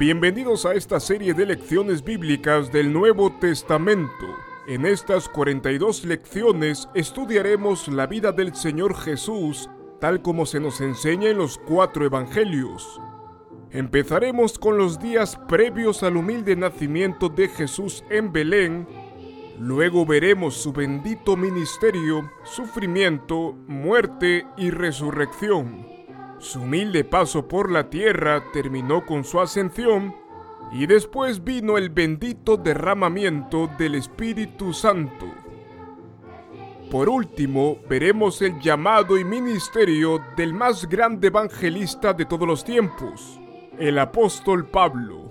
Bienvenidos a esta serie de lecciones bíblicas del Nuevo Testamento. En estas 42 lecciones estudiaremos la vida del Señor Jesús, tal como se nos enseña en los 4 evangelios. Empezaremos con los días previos al humilde nacimiento de Jesús en Belén. Luego veremos su bendito ministerio, sufrimiento, muerte y resurrección. Su humilde paso por la tierra terminó con su ascensión y después vino el bendito derramamiento del Espíritu Santo. Por último, veremos el llamado y ministerio del más grande evangelista de todos los tiempos, el apóstol Pablo.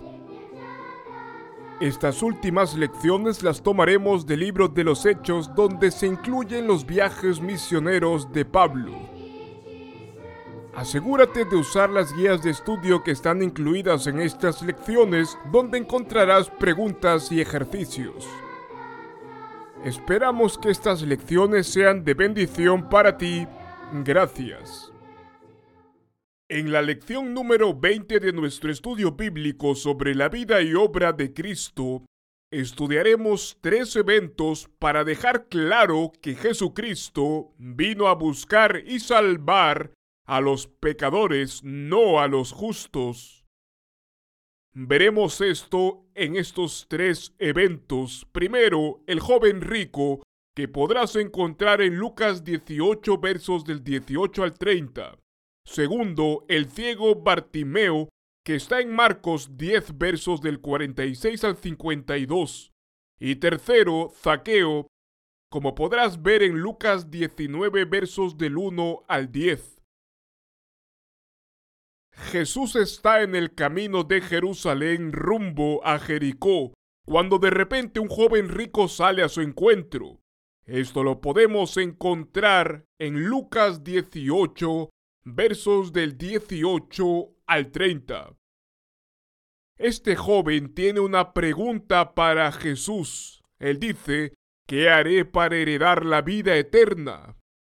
Estas últimas lecciones las tomaremos del libro de los Hechos, donde se incluyen los viajes misioneros de Pablo. Asegúrate de usar las guías de estudio que están incluidas en estas lecciones, donde encontrarás preguntas y ejercicios. Esperamos que estas lecciones sean de bendición para ti. Gracias. En la lección número 20 de nuestro estudio bíblico sobre la vida y obra de Cristo, estudiaremos 3 eventos para dejar claro que Jesucristo vino a buscar y salvar a los pecadores, no a los justos. Veremos esto en estos 3 eventos. Primero, el joven rico, que podrás encontrar en Lucas 18, versos del 18 al 30. Segundo, el ciego Bartimeo, que está en Marcos 10, versos del 46 al 52. Y tercero, Zaqueo, como podrás ver en Lucas 19, versos del 1 al 10. Jesús está en el camino de Jerusalén rumbo a Jericó, cuando de repente un joven rico sale a su encuentro. Esto lo podemos encontrar en Lucas 18, versos del 18 al 30. Este joven tiene una pregunta para Jesús. Él dice: ¿qué haré para heredar la vida eterna?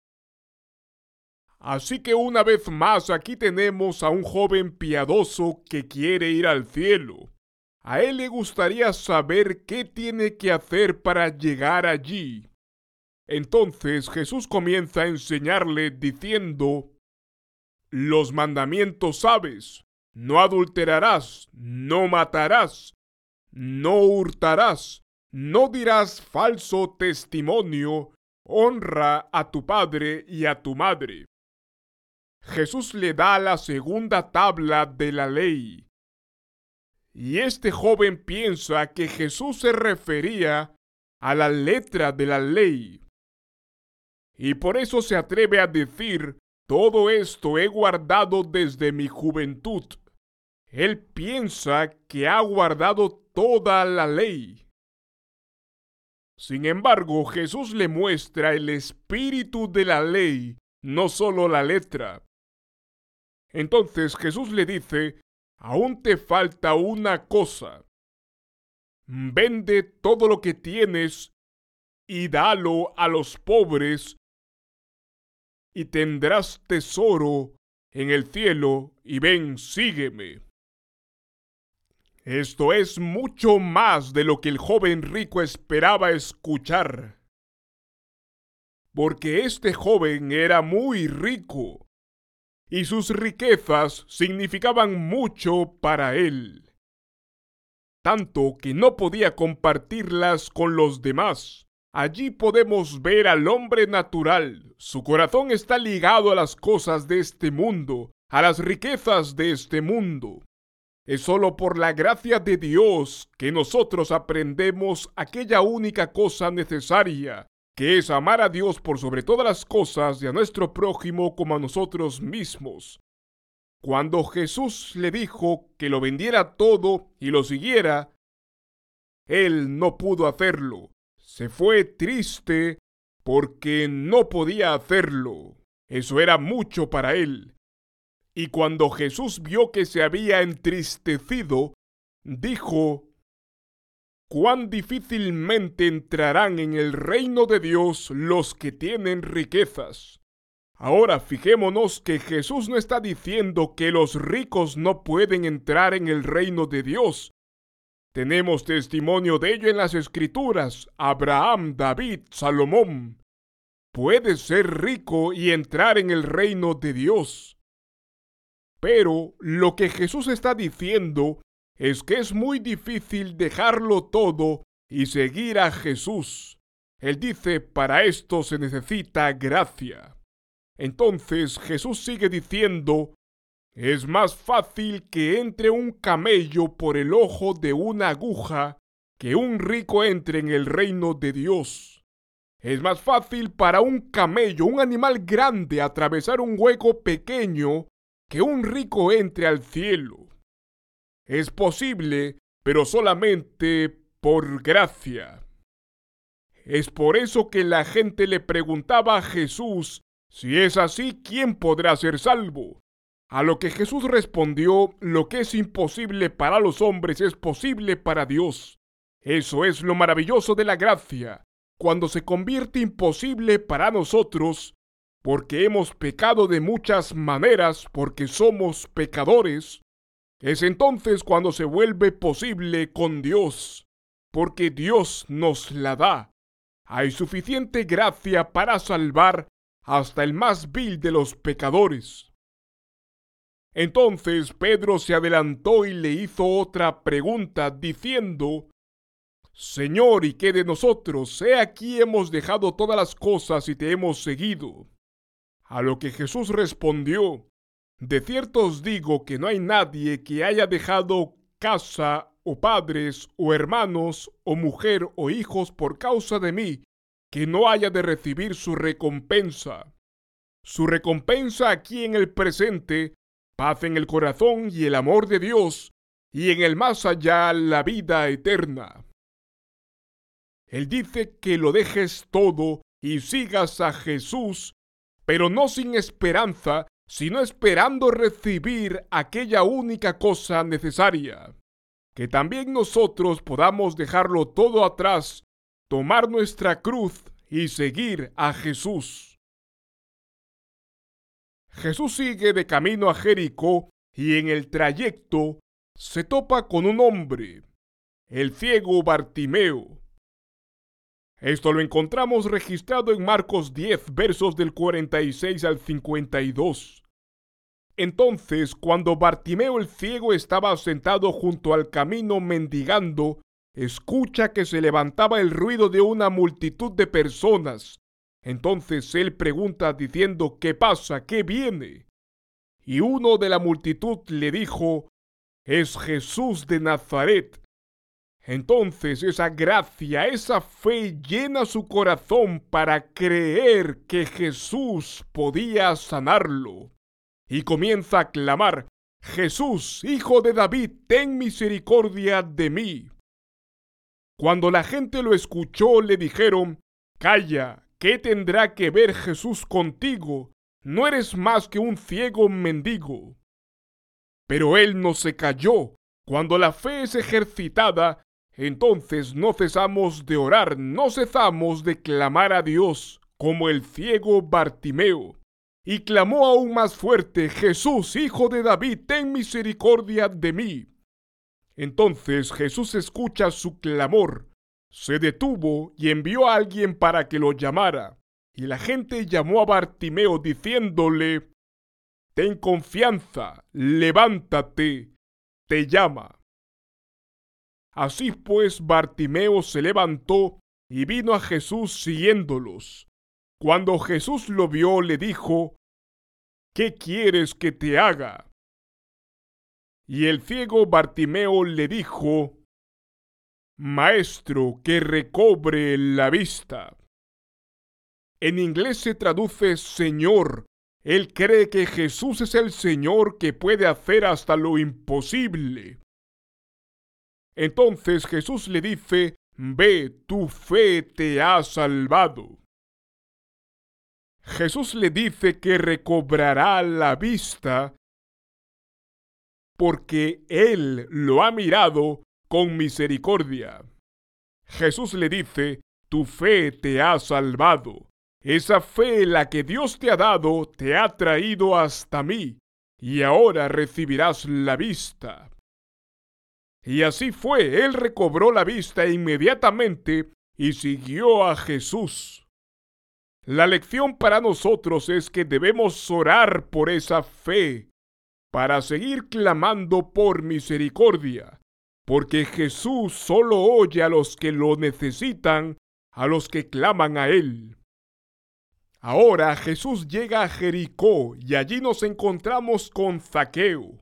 Así que una vez más aquí tenemos a un joven piadoso que quiere ir al cielo. A él le gustaría saber qué tiene que hacer para llegar allí. Entonces Jesús comienza a enseñarle diciendo: los mandamientos sabes: no adulterarás, no matarás, no hurtarás, no dirás falso testimonio, honra a tu padre y a tu madre. Jesús le da la segunda tabla de la ley. Y este joven piensa que Jesús se refería a la letra de la ley. Y por eso se atreve a decir: todo esto he guardado desde mi juventud. Él piensa que ha guardado toda la ley. Sin embargo, Jesús le muestra el espíritu de la ley, no solo la letra. Entonces Jesús le dice: aún te falta una cosa. Vende todo lo que tienes y dalo a los pobres, y tendrás tesoro en el cielo, y ven, sígueme. Esto es mucho más de lo que el joven rico esperaba escuchar, porque este joven era muy rico, y sus riquezas significaban mucho para él, tanto que no podía compartirlas con los demás. Allí podemos ver al hombre natural. Su corazón está ligado a las cosas de este mundo, a las riquezas de este mundo. Es solo por la gracia de Dios que nosotros aprendemos aquella única cosa necesaria, que es amar a Dios por sobre todas las cosas y a nuestro prójimo como a nosotros mismos. Cuando Jesús le dijo que lo vendiera todo y lo siguiera, él no pudo hacerlo. Se fue triste porque no podía hacerlo. Eso era mucho para él. Y cuando Jesús vio que se había entristecido, dijo: cuán difícilmente entrarán en el reino de Dios los que tienen riquezas. Ahora fijémonos que Jesús no está diciendo que los ricos no pueden entrar en el reino de Dios. Tenemos testimonio de ello en las Escrituras. Abraham, David, Salomón. Puede ser rico y entrar en el reino de Dios. Pero lo que Jesús está diciendo es que es muy difícil dejarlo todo y seguir a Jesús. Él dice, para esto se necesita gracia. Entonces Jesús sigue diciendo, es más fácil que entre un camello por el ojo de una aguja que un rico entre en el reino de Dios. Es más fácil para un camello, un animal grande, atravesar un hueco pequeño que un rico entre al cielo. Es posible, pero solamente por gracia. Es por eso que la gente le preguntaba a Jesús, si es así, ¿quién podrá ser salvo? A lo que Jesús respondió, lo que es imposible para los hombres es posible para Dios. Eso es lo maravilloso de la gracia, cuando se convierte imposible para nosotros, porque hemos pecado de muchas maneras, porque somos pecadores, es entonces cuando se vuelve posible con Dios, porque Dios nos la da. Hay suficiente gracia para salvar hasta el más vil de los pecadores. Entonces Pedro se adelantó y le hizo otra pregunta, diciendo, Señor, ¿y qué de nosotros? He aquí hemos dejado todas las cosas y te hemos seguido. A lo que Jesús respondió, de cierto os digo que no hay nadie que haya dejado casa, o padres, o hermanos, o mujer, o hijos por causa de mí, que no haya de recibir su recompensa. Su recompensa aquí en el presente, paz en el corazón y el amor de Dios, y en el más allá la vida eterna. Él dice que lo dejes todo y sigas a Jesús, pero no sin esperanza, sino esperando recibir aquella única cosa necesaria. Que también nosotros podamos dejarlo todo atrás, tomar nuestra cruz y seguir a Jesús. Jesús sigue de camino a Jericó y en el trayecto se topa con un hombre, el ciego Bartimeo. Esto lo encontramos registrado en Marcos 10, versos del 46 al 52. Entonces, cuando Bartimeo el ciego estaba sentado junto al camino mendigando, escucha que se levantaba el ruido de una multitud de personas. Entonces él pregunta diciendo, ¿qué pasa? ¿Qué viene? Y uno de la multitud le dijo, es Jesús de Nazaret. Entonces esa gracia, esa fe llena su corazón para creer que Jesús podía sanarlo. Y comienza a clamar, Jesús, hijo de David, ten misericordia de mí. Cuando la gente lo escuchó, le dijeron, calla, ¿qué tendrá que ver Jesús contigo? No eres más que un ciego mendigo. Pero él no se calló. Cuando la fe es ejercitada, entonces no cesamos de orar, no cesamos de clamar a Dios, como el ciego Bartimeo. Y clamó aún más fuerte, Jesús, hijo de David, ten misericordia de mí. Entonces Jesús escucha su clamor, se detuvo y envió a alguien para que lo llamara. Y la gente llamó a Bartimeo diciéndole, ten confianza, levántate, te llama. Así pues Bartimeo se levantó y vino a Jesús siguiéndolos. Cuando Jesús lo vio, le dijo, ¿qué quieres que te haga? Y el ciego Bartimeo le dijo, Maestro, que recobre la vista. En inglés se traduce Señor. Él cree que Jesús es el Señor que puede hacer hasta lo imposible. Entonces Jesús le dice, ve, tu fe te ha salvado. Jesús le dice que recobrará la vista porque Él lo ha mirado con misericordia. Jesús le dice, tu fe te ha salvado. Esa fe la que Dios te ha dado te ha traído hasta mí, y ahora recibirás la vista. Y así fue, él recobró la vista inmediatamente y siguió a Jesús. La lección para nosotros es que debemos orar por esa fe, para seguir clamando por misericordia, porque Jesús solo oye a los que lo necesitan, a los que claman a Él. Ahora Jesús llega a Jericó y allí nos encontramos con Zaqueo.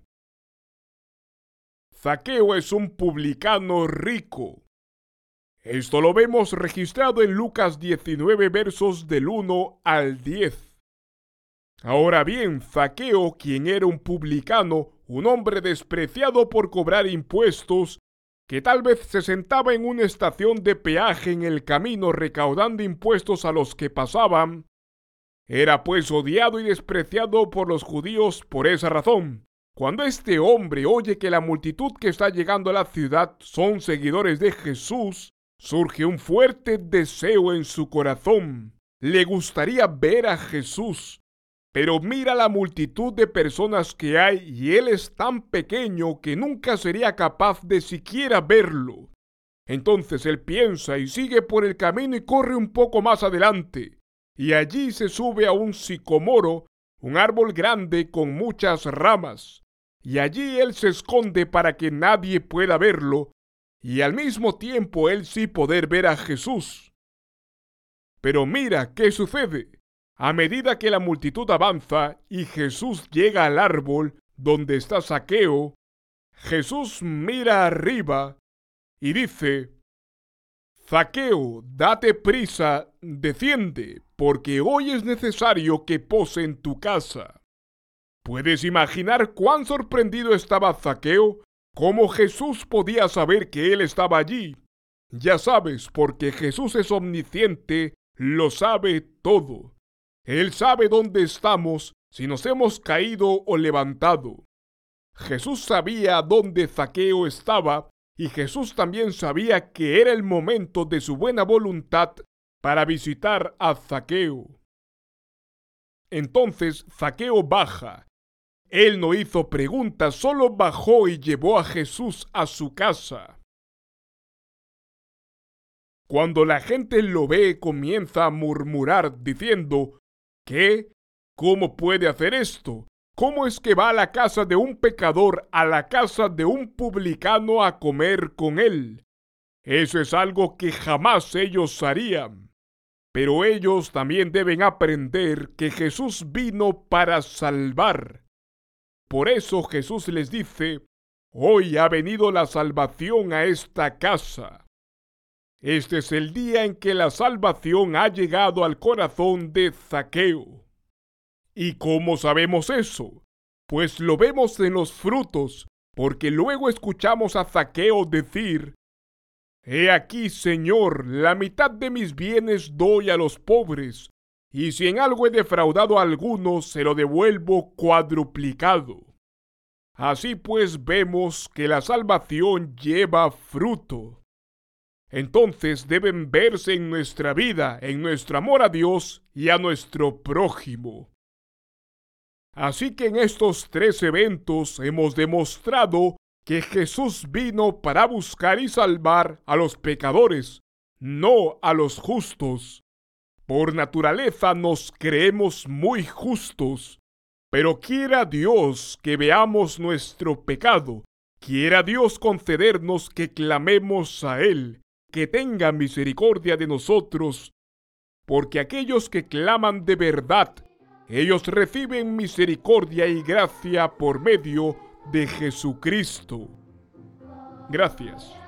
Zaqueo es un publicano rico. Esto lo vemos registrado en Lucas 19 versos del 1 al 10. Ahora bien, Zaqueo, quien era un publicano, un hombre despreciado por cobrar impuestos, que tal vez se sentaba en una estación de peaje en el camino recaudando impuestos a los que pasaban, era pues odiado y despreciado por los judíos por esa razón. Cuando este hombre oye que la multitud que está llegando a la ciudad son seguidores de Jesús, surge un fuerte deseo en su corazón. Le gustaría ver a Jesús, pero mira la multitud de personas que hay y él es tan pequeño que nunca sería capaz de siquiera verlo. Entonces él piensa y sigue por el camino y corre un poco más adelante. Y allí se sube a un sicomoro, un árbol grande con muchas ramas, y allí él se esconde para que nadie pueda verlo, y al mismo tiempo él sí poder ver a Jesús. Pero mira qué sucede. A medida que la multitud avanza y Jesús llega al árbol donde está Zaqueo, Jesús mira arriba y dice: Zaqueo, date prisa, desciende, porque hoy es necesario que pose en tu casa. ¿Puedes imaginar cuán sorprendido estaba Zaqueo? ¿Cómo Jesús podía saber que él estaba allí? Ya sabes, porque Jesús es omnisciente, lo sabe todo. Él sabe dónde estamos, si nos hemos caído o levantado. Jesús sabía dónde Zaqueo estaba, y Jesús también sabía que era el momento de su buena voluntad para visitar a Zaqueo. Entonces Zaqueo baja. Él no hizo preguntas, solo bajó y llevó a Jesús a su casa. Cuando la gente lo ve, comienza a murmurar diciendo: ¿qué? ¿Cómo puede hacer esto? ¿Cómo es que va a la casa de un pecador, a la casa de un publicano a comer con él? Eso es algo que jamás ellos harían. Pero ellos también deben aprender que Jesús vino para salvar. Por eso Jesús les dice: hoy ha venido la salvación a esta casa. Este es el día en que la salvación ha llegado al corazón de Zaqueo. ¿Y cómo sabemos eso? Pues lo vemos en los frutos, porque luego escuchamos a Zaqueo decir: He aquí, Señor, la mitad de mis bienes doy a los pobres, y si en algo he defraudado a alguno, se lo devuelvo cuadruplicado. Así pues vemos que la salvación lleva fruto. Entonces deben verse en nuestra vida, en nuestro amor a Dios y a nuestro prójimo. Así que en estos 3 eventos hemos demostrado que Jesús vino para buscar y salvar a los pecadores, no a los justos. Por naturaleza nos creemos muy justos, pero quiera Dios que veamos nuestro pecado, quiera Dios concedernos que clamemos a Él, que tenga misericordia de nosotros, porque aquellos que claman de verdad, ellos reciben misericordia y gracia por medio de Jesucristo. Gracias.